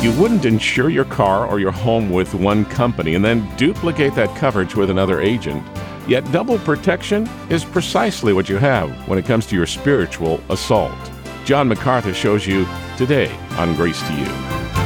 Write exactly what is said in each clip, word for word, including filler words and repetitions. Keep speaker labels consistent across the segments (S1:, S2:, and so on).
S1: You wouldn't insure your car or your home with one company and then duplicate that coverage with another agent. Yet double protection is precisely what you have when it comes to your spiritual assault. John MacArthur shows you today on Grace to You.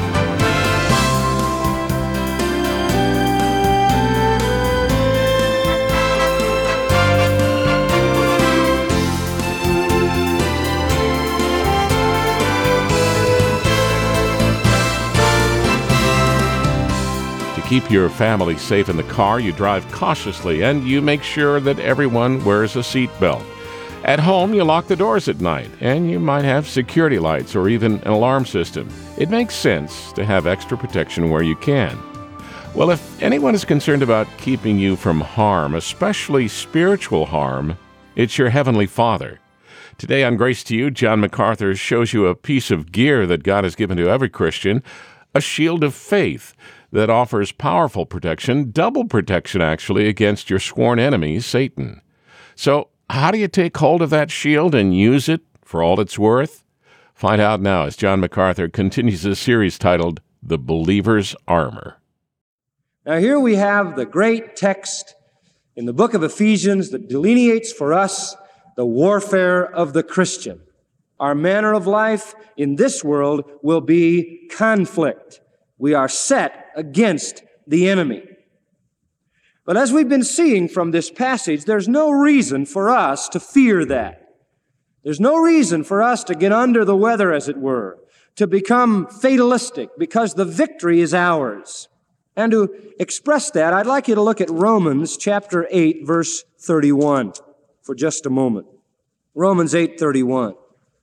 S1: Keep your family safe in the car, you drive cautiously and you make sure that everyone wears a seatbelt. At home, you lock the doors at night and you might have security lights or even an alarm system. It makes sense to have extra protection where you can. Well, if anyone is concerned about keeping you from harm, especially spiritual harm, it's your Heavenly Father. Today on Grace to You, John MacArthur shows you a piece of gear that God has given to every Christian, a shield of faith that offers powerful protection, double protection actually, against your sworn enemy, Satan. So, how do you take hold of that shield and use it for all it's worth? Find out now as John MacArthur continues his series titled The Believer's Armor.
S2: Now here we have the great text in the book of Ephesians that delineates for us the warfare of the Christian. Our manner of life in this world will be conflict. We are set against the enemy. But as we've been seeing from this passage, there's no reason for us to fear that. There's no reason for us to get under the weather, as it were, to become fatalistic, because the victory is ours. And to express that, I'd like you to look at Romans chapter eight, verse thirty-one for just a moment. Romans eight thirty-one.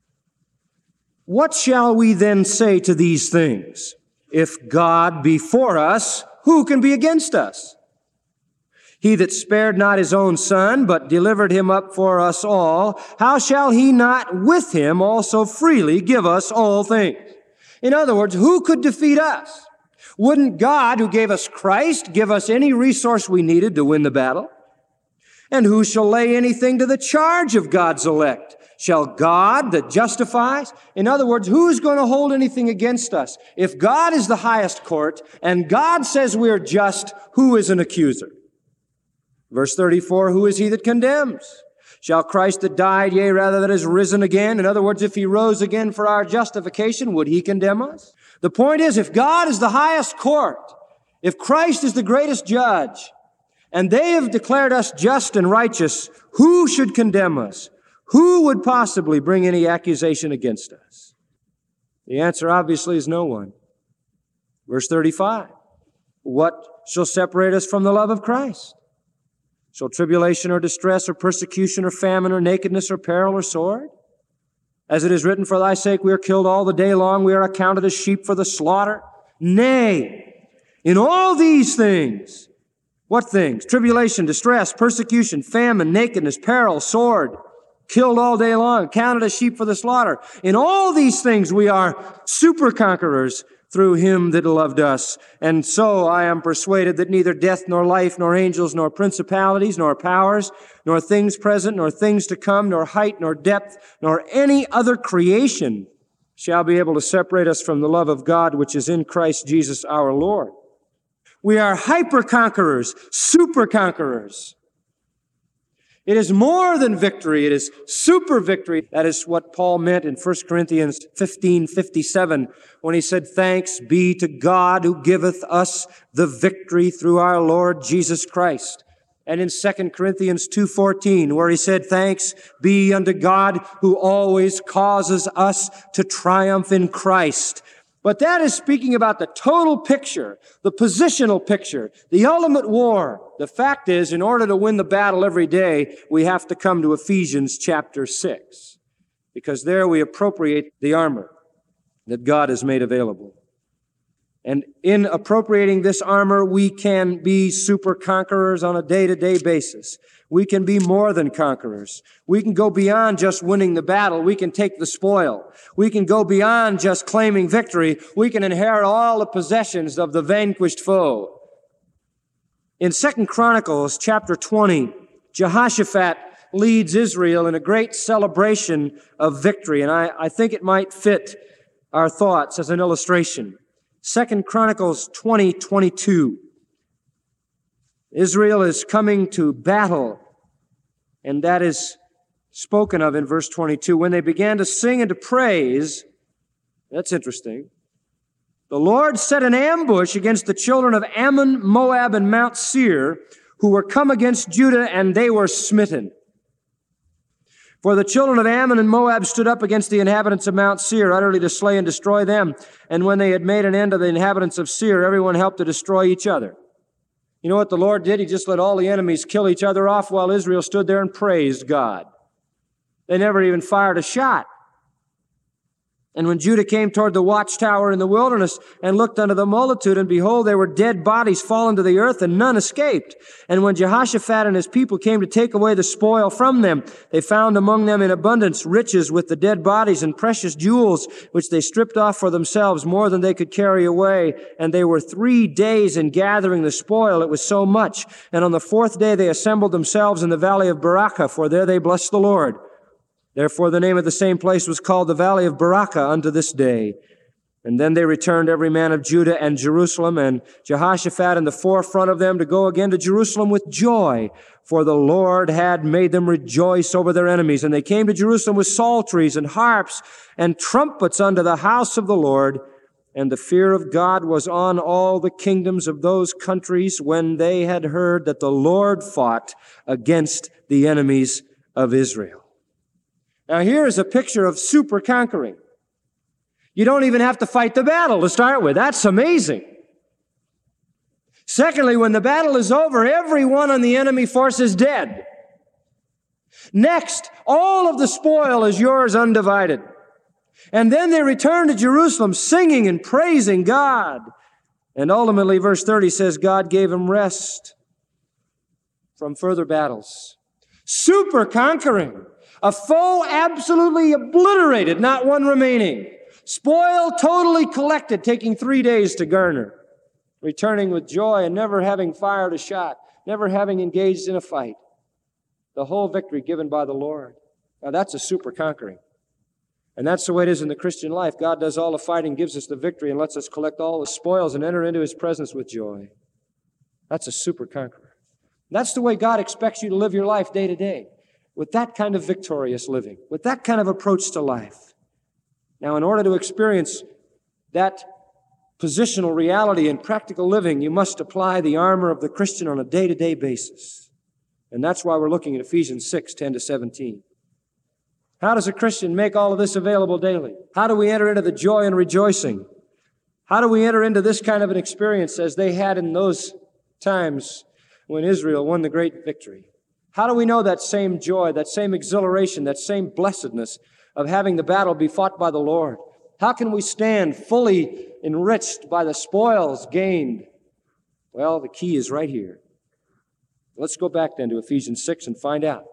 S2: What shall we then say to these things? If God be for us, who can be against us? He that spared not his own Son, but delivered him up for us all, how shall he not with him also freely give us all things? In other words, who could defeat us? Wouldn't God, who gave us Christ, give us any resource we needed to win the battle? And who shall lay anything to the charge of God's elect? Shall God that justifies? In other words, who's going to hold anything against us? If God is the highest court and God says we're just, who is an accuser? Verse thirty-four, who is he that condemns? Shall Christ that died, yea, rather that is risen again? In other words, if he rose again for our justification, would he condemn us? The point is, if God is the highest court, if Christ is the greatest judge, and they have declared us just and righteous, who should condemn us? Who would possibly bring any accusation against us? The answer obviously is no one. Verse thirty-five, what shall separate us from the love of Christ? Shall tribulation or distress or persecution or famine or nakedness or peril or sword? As it is written, for thy sake we are killed all the day long, we are accounted as sheep for the slaughter. Nay, in all these things, what things? Tribulation, distress, persecution, famine, nakedness, peril, sword. Killed all day long, counted as sheep for the slaughter. In all these things we are super conquerors through him that loved us. And so I am persuaded that neither death nor life, nor angels, nor principalities, nor powers, nor things present, nor things to come, nor height, nor depth, nor any other creation shall be able to separate us from the love of God which is in Christ Jesus our Lord. We are hyper conquerors, super conquerors. It is more than victory. It is super victory. That is what Paul meant in First Corinthians fifteen fifty-seven when he said, thanks be to God who giveth us the victory through our Lord Jesus Christ. And in Second Corinthians two fourteen, where he said, thanks be unto God who always causes us to triumph in Christ. But that is speaking about the total picture, the positional picture, the ultimate war. The fact is, in order to win the battle every day, we have to come to Ephesians chapter six, because there we appropriate the armor that God has made available. And in appropriating this armor, we can be super conquerors on a day-to-day basis. We can be more than conquerors. We can go beyond just winning the battle. We can take the spoil. We can go beyond just claiming victory. We can inherit all the possessions of the vanquished foe. In Second Chronicles chapter twenty, Jehoshaphat leads Israel in a great celebration of victory, and I, I think it might fit our thoughts as an illustration. Second Chronicles twenty twenty-two. Israel is coming to battle, and that is spoken of in verse twenty-two. When they began to sing and to praise, that's interesting, the Lord set an ambush against the children of Ammon, Moab, and Mount Seir, who were come against Judah, and they were smitten. For the children of Ammon and Moab stood up against the inhabitants of Mount Seir, utterly to slay and destroy them. And when they had made an end of the inhabitants of Seir, everyone helped to destroy each other. You know what the Lord did? He just let all the enemies kill each other off while Israel stood there and praised God. They never even fired a shot. And when Judah came toward the watchtower in the wilderness and looked unto the multitude, and behold, there were dead bodies fallen to the earth, and none escaped. And when Jehoshaphat and his people came to take away the spoil from them, they found among them in abundance riches with the dead bodies and precious jewels, which they stripped off for themselves, more than they could carry away. And they were three days in gathering the spoil. It was so much. And on the fourth day they assembled themselves in the valley of Barakah, for there they blessed the Lord. Therefore the name of the same place was called the Valley of Barakah unto this day. And then they returned every man of Judah and Jerusalem, and Jehoshaphat in the forefront of them, to go again to Jerusalem with joy, for the Lord had made them rejoice over their enemies. And they came to Jerusalem with psalteries and harps and trumpets unto the house of the Lord. And the fear of God was on all the kingdoms of those countries when they had heard that the Lord fought against the enemies of Israel. Now here is a picture of super conquering. You don't even have to fight the battle to start with. That's amazing. Secondly, when the battle is over, everyone on the enemy force is dead. Next, all of the spoil is yours undivided. And then they return to Jerusalem singing and praising God. And ultimately, verse thirty says, God gave them rest from further battles. Super conquering. A foe absolutely obliterated, not one remaining. Spoil totally collected, taking three days to garner. Returning with joy and never having fired a shot, never having engaged in a fight. The whole victory given by the Lord. Now that's a super conquering. And that's the way it is in the Christian life. God does all the fighting, gives us the victory, and lets us collect all the spoils and enter into His presence with joy. That's a super conqueror. That's the way God expects you to live your life day to day. With that kind of victorious living, with that kind of approach to life. Now, in order to experience that positional reality in practical living, you must apply the armor of the Christian on a day-to-day basis. And that's why we're looking at Ephesians six, ten to seventeen. How does a Christian make all of this available daily? How do we enter into the joy and rejoicing? How do we enter into this kind of an experience as they had in those times when Israel won the great victory? How do we know that same joy, that same exhilaration, that same blessedness of having the battle be fought by the Lord? How can we stand fully enriched by the spoils gained? Well, the key is right here. Let's go back then to Ephesians six and find out.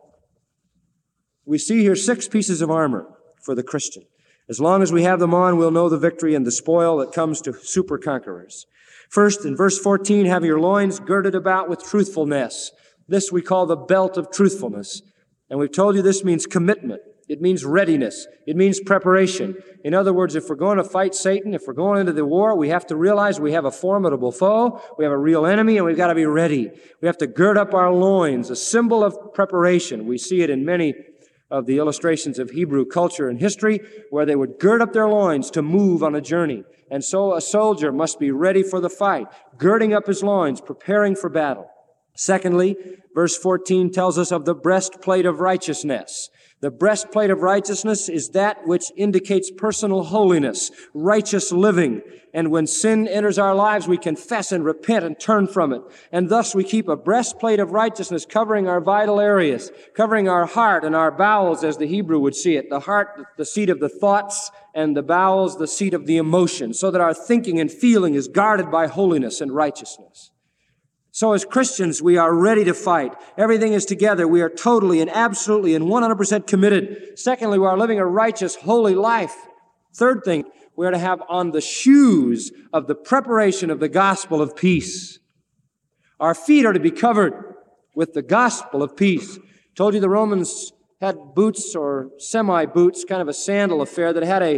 S2: We see here six pieces of armor for the Christian. As long as we have them on, we'll know the victory and the spoil that comes to super conquerors. First, in verse fourteen, have your loins girded about with truthfulness. This we call the belt of truthfulness. And we've told you this means commitment. It means readiness. It means preparation. In other words, if we're going to fight Satan, if we're going into the war, we have to realize we have a formidable foe, we have a real enemy, and we've got to be ready. We have to gird up our loins, a symbol of preparation. We see it in many of the illustrations of Hebrew culture and history, where they would gird up their loins to move on a journey. And so a soldier must be ready for the fight, girding up his loins, preparing for battle. Secondly, verse fourteen tells us of the breastplate of righteousness. The breastplate of righteousness is that which indicates personal holiness, righteous living. And when sin enters our lives, we confess and repent and turn from it. And thus we keep a breastplate of righteousness covering our vital areas, covering our heart and our bowels, as the Hebrew would see it. The heart, the seat of the thoughts, and the bowels, the seat of the emotions, so that our thinking and feeling is guarded by holiness and righteousness. So as Christians, we are ready to fight. Everything is together. We are totally and absolutely and one hundred percent committed. Secondly, we are living a righteous, holy life. Third thing, we are to have on the shoes of the preparation of the gospel of peace. Our feet are to be covered with the gospel of peace. I told you the Romans had boots or semi-boots, kind of a sandal affair that had a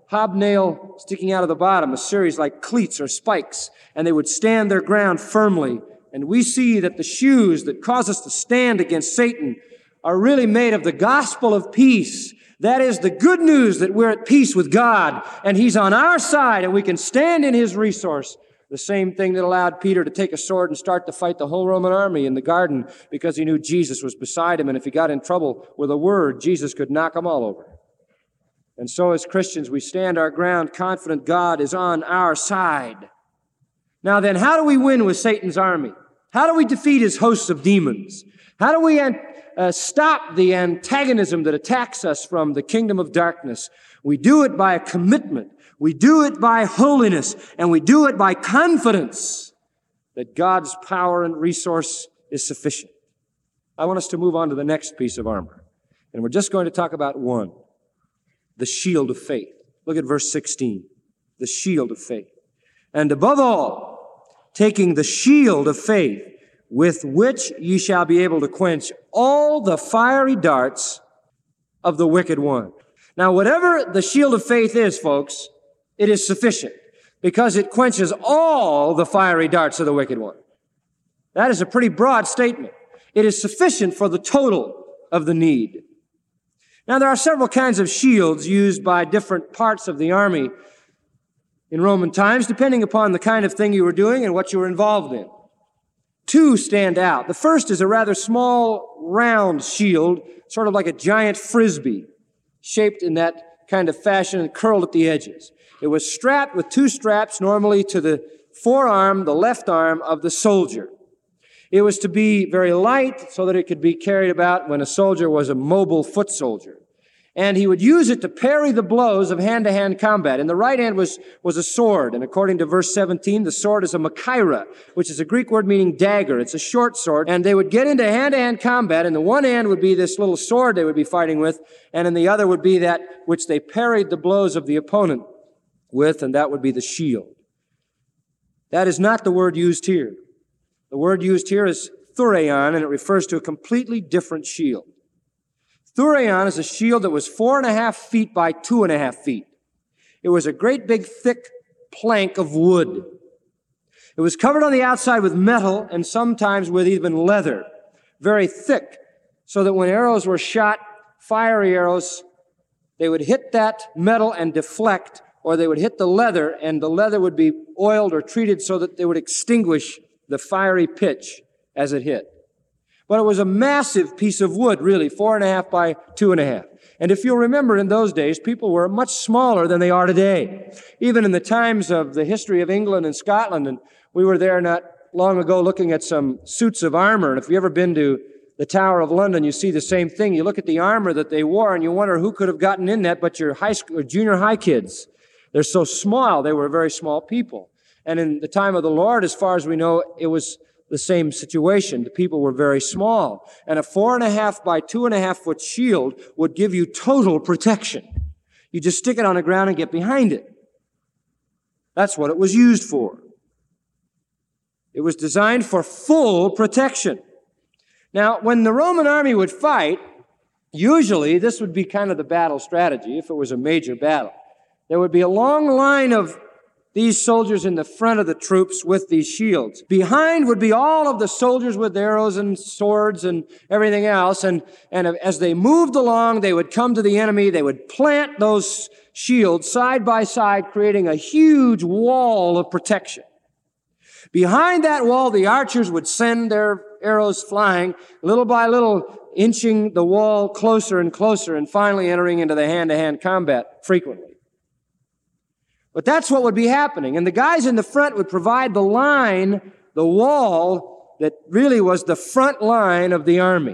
S2: hobnail sticking out of the bottom, a series like cleats or spikes, and they would stand their ground firmly. And we see that the shoes that cause us to stand against Satan are really made of the gospel of peace. That is the good news that we're at peace with God, and He's on our side, and we can stand in His resource. The same thing that allowed Peter to take a sword and start to fight the whole Roman army in the garden because he knew Jesus was beside him, and if he got in trouble with a word, Jesus could knock them all over. And so as Christians, we stand our ground confident God is on our side. Now then, how do we win with Satan's army? How do we defeat his hosts of demons? How do we uh, stop the antagonism that attacks us from the kingdom of darkness? We do it by a commitment. We do it by holiness, and we do it by confidence that God's power and resource is sufficient. I want us to move on to the next piece of armor, and we're just going to talk about one, the shield of faith. Look at verse sixteen, the shield of faith. And above all, taking the shield of faith, with which ye shall be able to quench all the fiery darts of the wicked one. Now, whatever the shield of faith is, folks, it is sufficient because it quenches all the fiery darts of the wicked one. That is a pretty broad statement. It is sufficient for the total of the need. Now, there are several kinds of shields used by different parts of the army in Roman times, depending upon the kind of thing you were doing and what you were involved in. Two stand out. The first is a rather small, round shield, sort of like a giant frisbee, shaped in that kind of fashion and curled at the edges. It was strapped with two straps, normally to the forearm, the left arm of the soldier. It was to be very light so that it could be carried about when a soldier was a mobile foot soldier. And he would use it to parry the blows of hand-to-hand combat. In the right hand was, was a sword, and according to verse seventeen, the sword is a machaira, which is a Greek word meaning dagger. It's a short sword, and they would get into hand-to-hand combat, and the one hand would be this little sword they would be fighting with, and in the other would be that which they parried the blows of the opponent with, and that would be the shield. That is not the word used here. The word used here is thurion, and it refers to a completely different shield. Thurion is a shield that was four and a half feet by two and a half feet. It was a great big thick plank of wood. It was covered on the outside with metal and sometimes with even leather, very thick, so that when arrows were shot, fiery arrows, they would hit that metal and deflect, or they would hit the leather, and the leather would be oiled or treated so that they would extinguish the fiery pitch as it hit. But it was a massive piece of wood, really, four and a half by two and a half. And if you'll remember, in those days, people were much smaller than they are today. Even in the times of the history of England and Scotland, and we were there not long ago looking at some suits of armor, and if you've ever been to the Tower of London, you see the same thing. You look at the armor that they wore, and you wonder who could have gotten in that but your high school or junior high kids. They're so small. They were very small people. And in the time of the Lord, as far as we know, it was the same situation. The people were very small. And a four and a half by two and a half foot shield would give you total protection. You just stick it on the ground and get behind it. That's what it was used for. It was designed for full protection. Now, when the Roman army would fight, usually this would be kind of the battle strategy if it was a major battle. There would be a long line of these soldiers in the front of the troops with these shields. Behind would be all of the soldiers with arrows and swords and everything else. And, and as they moved along, they would come to the enemy. They would plant those shields side by side, creating a huge wall of protection. Behind that wall, the archers would send their arrows flying, little by little, inching the wall closer and closer, and finally entering into the hand-to-hand combat frequently. But that's what would be happening. And the guys in the front would provide the line, the wall, that really was the front line of the army.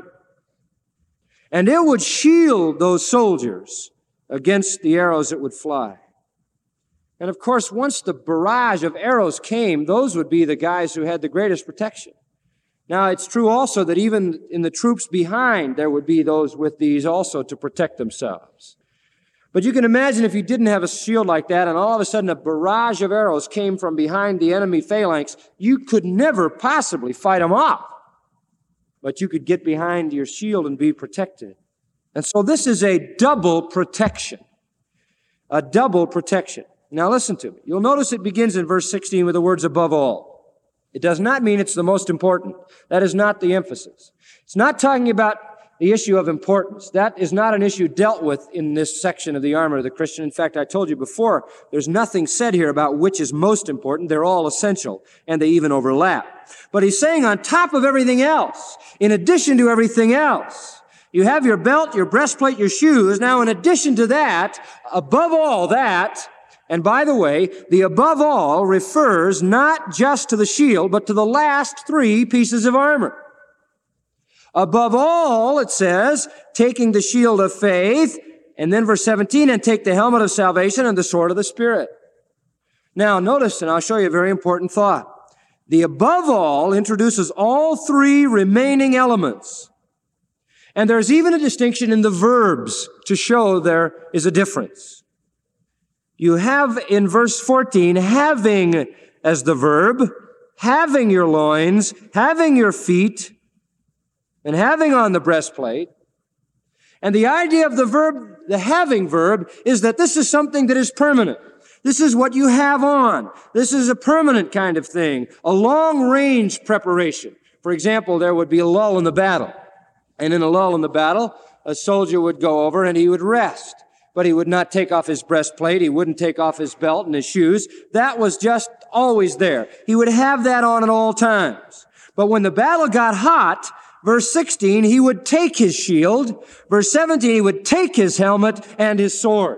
S2: And it would shield those soldiers against the arrows that would fly. And of course, once the barrage of arrows came, those would be the guys who had the greatest protection. Now, it's true also that even in the troops behind, there would be those with these also to protect themselves. But you can imagine if you didn't have a shield like that and all of a sudden a barrage of arrows came from behind the enemy phalanx, you could never possibly fight them off. But you could get behind your shield and be protected. And so this is a double protection. A double protection. Now listen to me. You'll notice it begins in verse sixteen with the words above all. It does not mean it's the most important. That is not the emphasis. It's not talking about the issue of importance. That is not an issue dealt with in this section of the armor of the Christian. In fact, I told you before, there's nothing said here about which is most important. They're all essential, and they even overlap. But he's saying on top of everything else, in addition to everything else, you have your belt, your breastplate, your shoes. Now, in addition to that, above all that, and by the way, the above all refers not just to the shield, but to the last three pieces of armor. Above all, it says, taking the shield of faith, and then verse seventeen, and take the helmet of salvation and the sword of the Spirit. Now, notice, and I'll show you a very important thought. The above all introduces all three remaining elements. And there's even a distinction in the verbs to show there is a difference. You have in verse fourteen, having as the verb, having your loins, having your feet, and having on the breastplate. And the idea of the verb, the having verb, is that this is something that is permanent. This is what you have on. This is a permanent kind of thing, a long-range preparation. For example, there would be a lull in the battle. And in a lull in the battle, a soldier would go over and he would rest. But he would not take off his breastplate. He wouldn't take off his belt and his shoes. That was just always there. He would have that on at all times. But when the battle got hot, verse sixteen, he would take his shield. Verse seventeen, he would take his helmet and his sword.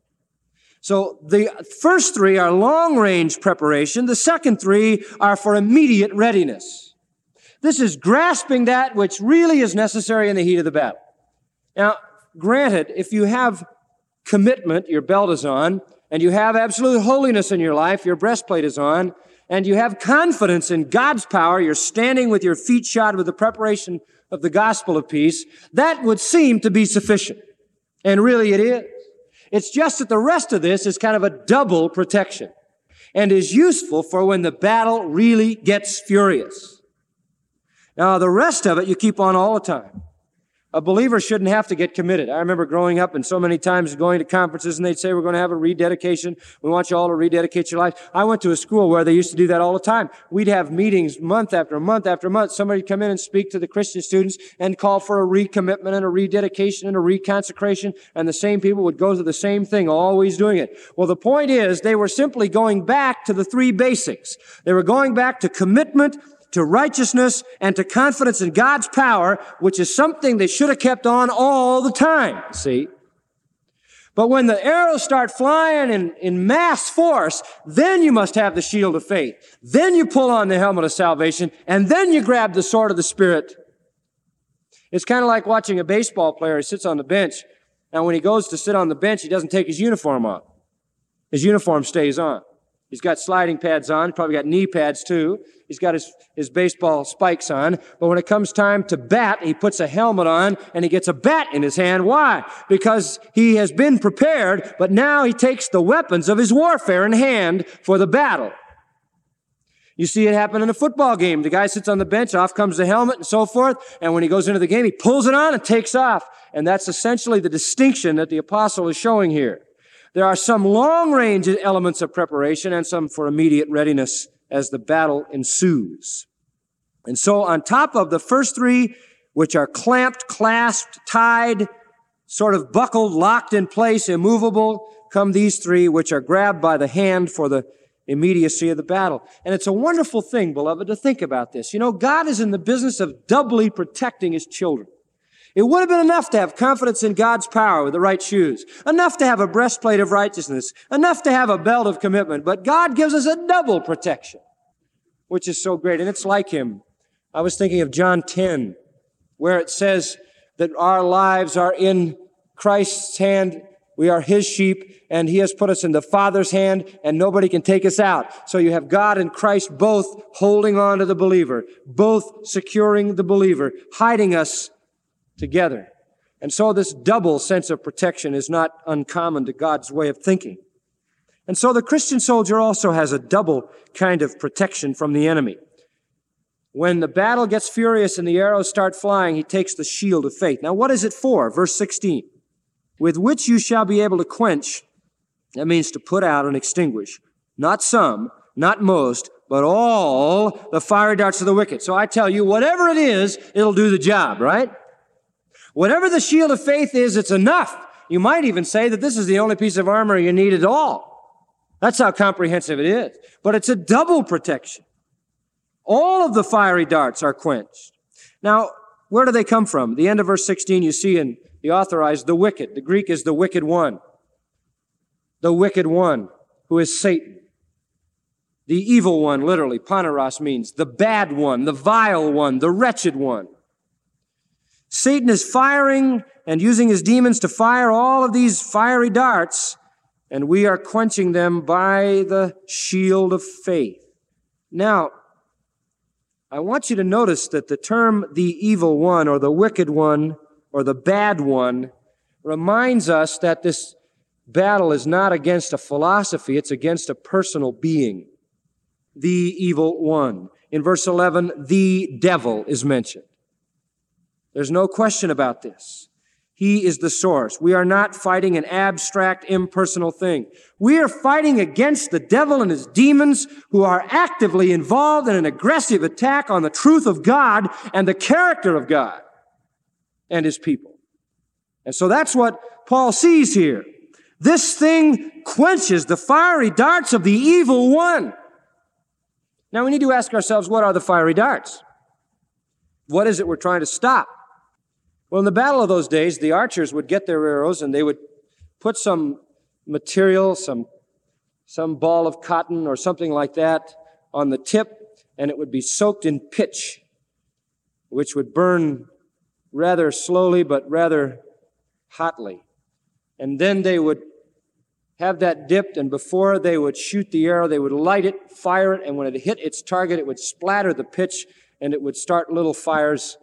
S2: So the first three are long-range preparation. The second three are for immediate readiness. This is grasping that which really is necessary in the heat of the battle. Now, granted, if you have commitment, your belt is on, and you have absolute holiness in your life, your breastplate is on, and you have confidence in God's power, you're standing with your feet shod with the preparation of the gospel of peace, that would seem to be sufficient. And really it is. It's just that the rest of this is kind of a double protection and is useful for when the battle really gets furious. Now, the rest of it you keep on all the time. A believer shouldn't have to get committed. I remember growing up and so many times going to conferences and they'd say, we're going to have a rededication. We want you all to rededicate your life. I went to a school where they used to do that all the time. We'd have meetings month after month after month. Somebody would come in and speak to the Christian students and call for a recommitment and a rededication and a reconsecration. And the same people would go through the same thing, always doing it. Well, the point is they were simply going back to the three basics. They were going back to commitment, to righteousness, and to confidence in God's power, which is something they should have kept on all the time, see? But when the arrows start flying in, in mass force, then you must have the shield of faith. Then you pull on the helmet of salvation, and then you grab the sword of the Spirit. It's kind of like watching a baseball player who sits on the bench. Now, when he goes to sit on the bench, he doesn't take his uniform off. His uniform stays on. He's got sliding pads on. He's probably got knee pads too. He's got his, his baseball spikes on. But when it comes time to bat, he puts a helmet on and he gets a bat in his hand. Why? Because he has been prepared, but now he takes the weapons of his warfare in hand for the battle. You see it happen in a football game. The guy sits on the bench, off comes the helmet and so forth. And when he goes into the game, he pulls it on and takes off. And that's essentially the distinction that the apostle is showing here. There are some long-range elements of preparation and some for immediate readiness as the battle ensues. And so on top of the first three, which are clamped, clasped, tied, sort of buckled, locked in place, immovable, come these three, which are grabbed by the hand for the immediacy of the battle. And it's a wonderful thing, beloved, to think about this. You know, God is in the business of doubly protecting His children. It would have been enough to have confidence in God's power with the right shoes, enough to have a breastplate of righteousness, enough to have a belt of commitment, but God gives us a double protection, which is so great, and it's like Him. I was thinking of John ten, where it says that our lives are in Christ's hand. We are His sheep, and He has put us in the Father's hand, and nobody can take us out. So you have God and Christ both holding on to the believer, both securing the believer, hiding us together. And so this double sense of protection is not uncommon to God's way of thinking. And so the Christian soldier also has a double kind of protection from the enemy. When the battle gets furious and the arrows start flying, he takes the shield of faith. Now, what is it for? Verse sixteen. With which you shall be able to quench That means to put out and extinguish. Not some, not most, but all the fiery darts of the wicked. So I tell you, whatever it is, it'll do the job, right? Whatever the shield of faith is, it's enough. You might even say that this is the only piece of armor you need at all. That's how comprehensive it is. But it's a double protection. All of the fiery darts are quenched. Now, where do they come from? The end of verse sixteen, you see in the authorized, the wicked. The Greek is the wicked one. The wicked one, who is Satan. The evil one, literally, paneros means the bad one, the vile one, the wretched one. Satan is firing and using his demons to fire all of these fiery darts, and we are quenching them by the shield of faith. Now, I want you to notice that the term the evil one or the wicked one or the bad one reminds us that this battle is not against a philosophy, it's against a personal being. The evil one. In verse eleven, the devil is mentioned. There's no question about this. He is the source. We are not fighting an abstract, impersonal thing. We are fighting against the devil and his demons who are actively involved in an aggressive attack on the truth of God and the character of God and his people. And so that's what Paul sees here. This thing quenches the fiery darts of the evil one. Now we need to ask ourselves, what are the fiery darts? What is it we're trying to stop? Well, in the battle of those days, the archers would get their arrows and they would put some material, some, some ball of cotton or something like that on the tip, and it would be soaked in pitch, which would burn rather slowly but rather hotly. And then they would have that dipped, and before they would shoot the arrow, they would light it, fire it, and when it hit its target, it would splatter the pitch, and it would start little fires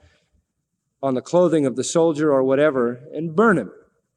S2: on the clothing of the soldier or whatever, and burn him,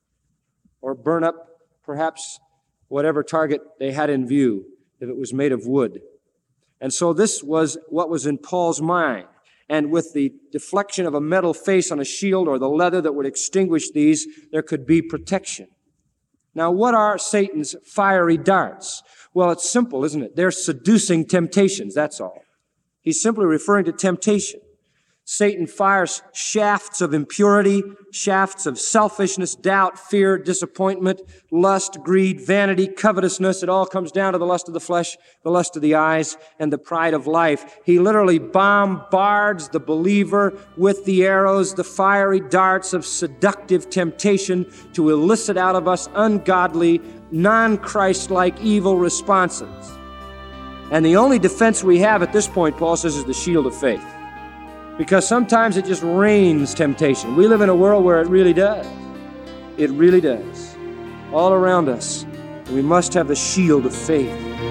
S2: or burn up perhaps whatever target they had in view, if it was made of wood. And so this was what was in Paul's mind. And with the deflection of a metal face on a shield or the leather that would extinguish these, there could be protection. Now, what are Satan's fiery darts? Well, it's simple, isn't it? They're seducing temptations, that's all. He's simply referring to temptation. Satan fires shafts of impurity, shafts of selfishness, doubt, fear, disappointment, lust, greed, vanity, covetousness. It all comes down to the lust of the flesh, the lust of the eyes, and the pride of life. He literally bombards the believer with the arrows, the fiery darts of seductive temptation to elicit out of us ungodly, non-Christ-like evil responses. And the only defense we have at this point, Paul says, is the shield of faith. Because sometimes it just rains temptation. We live in a world where it really does. It really does. All around us. We must have the shield of faith.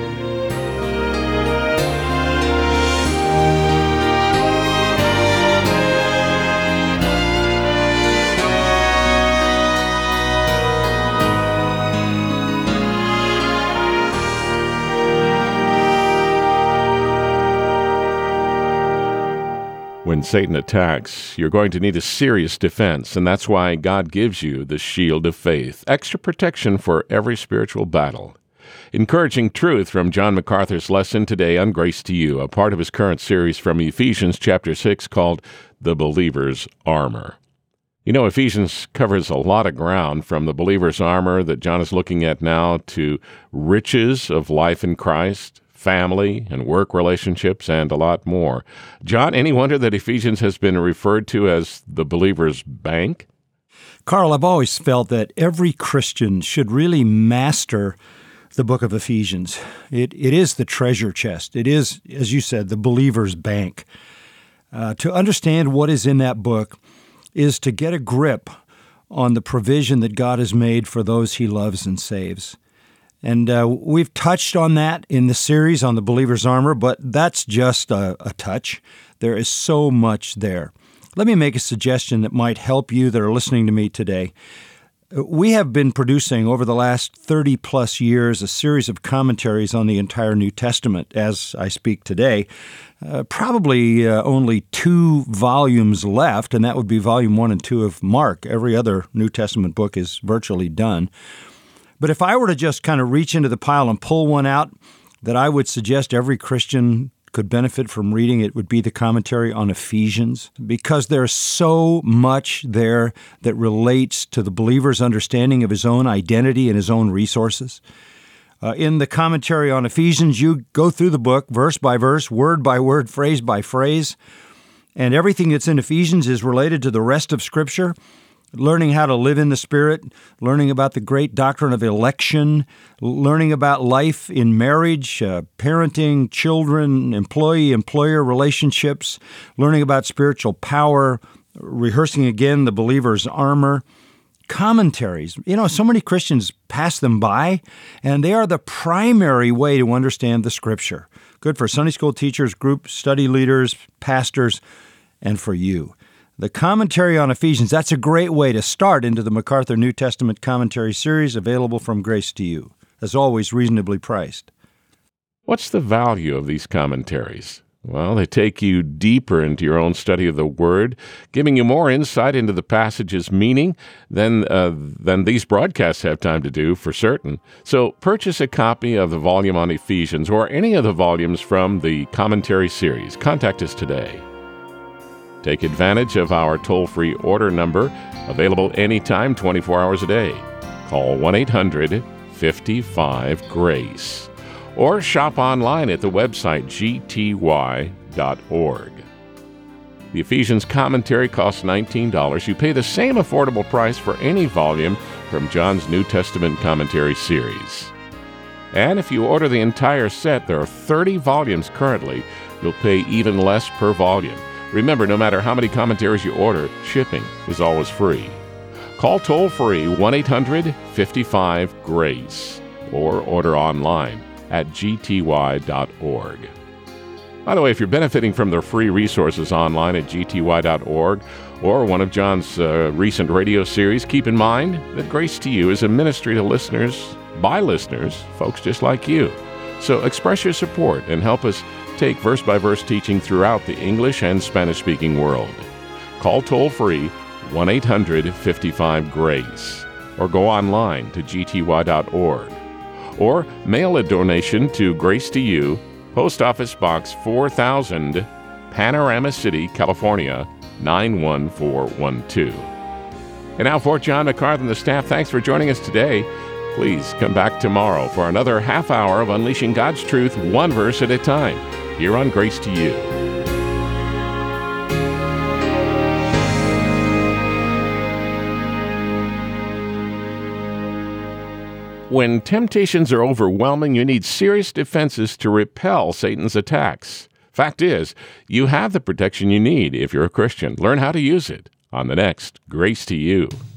S1: When Satan attacks, you're going to need a serious defense, and that's why God gives you the shield of faith, extra protection for every spiritual battle. Encouraging truth from John MacArthur's lesson today on Grace to You, a part of his current series from Ephesians chapter six called The Believer's Armor. You know, Ephesians covers a lot of ground, from the believer's armor that John is looking at now to riches of life in Christ, family and work relationships, and a lot more. John, any wonder that Ephesians has been referred to as the believer's bank?
S3: Carl, I've always felt that every Christian should really master the book of Ephesians. It It is the treasure chest. It is, as you said, the believer's bank. Uh, to understand what is in that book is to get a grip on the provision that God has made for those he loves and saves. And uh, we've touched on that in the series on the believer's armor, but that's just a, a touch. There is so much there. Let me make a suggestion that might help you that are listening to me today. We have been producing over the last thirty plus years a series of commentaries on the entire New Testament as I speak today. Uh, probably uh, only two volumes left, and that would be volume one and two of Mark. Every other New Testament book is virtually done. But if I were to just kind of reach into the pile and pull one out that I would suggest every Christian could benefit from reading, it would be the commentary on Ephesians, because there's so much there that relates to the believer's understanding of his own identity and his own resources. Uh, in the commentary on Ephesians, you go through the book verse by verse, word by word, phrase by phrase, and everything that's in Ephesians is related to the rest of Scripture. Learning how to live in the Spirit, learning about the great doctrine of election, learning about life in marriage, uh, parenting, children, employee-employer relationships, learning about spiritual power, rehearsing again the believer's armor. Commentaries. You know, so many Christians pass them by, and they are the primary way to understand the Scripture. Good for Sunday school teachers, group study leaders, pastors, and for you. The commentary on Ephesians, that's a great way to start into the MacArthur New Testament Commentary Series, available from Grace to You. As always, reasonably priced.
S1: What's the value of these commentaries? Well, they take you deeper into your own study of the Word, giving you more insight into the passage's meaning than uh, than these broadcasts have time to do, for certain. So purchase a copy of the volume on Ephesians or any of the volumes from the commentary series. Contact us today. Take advantage of our toll-free order number, available anytime, twenty-four hours a day. Call one eight hundred fifty-five GRACE or shop online at the website g t y dot org. The Ephesians commentary costs nineteen dollars. You pay the same affordable price for any volume from John's New Testament Commentary series. And if you order the entire set, there are thirty volumes currently, you'll pay even less per volume. Remember, no matter how many commentaries you order, shipping is always free. Call toll-free one eight hundred fifty-five GRACE or order online at g t y dot org. By the way, if you're benefiting from the free resources online at g t y dot org or one of John's uh, recent radio series, keep in mind that Grace to You is a ministry to listeners, by listeners, folks just like you. So express your support and help us take verse-by-verse teaching throughout the English and Spanish-speaking world. Call toll-free one eight hundred fifty-five GRACE or go online to g t y dot org or mail a donation to Grace to You, Post Office Box four thousand, Panorama City, California, nine one four one two. And now for John MacArthur and the staff, thanks for joining us today. Please come back tomorrow for another half hour of unleashing God's truth one verse at a time, here on Grace to You. When temptations are overwhelming, you need serious defenses to repel Satan's attacks. Fact is, you have the protection you need if you're a Christian. Learn how to use it on the next Grace to You.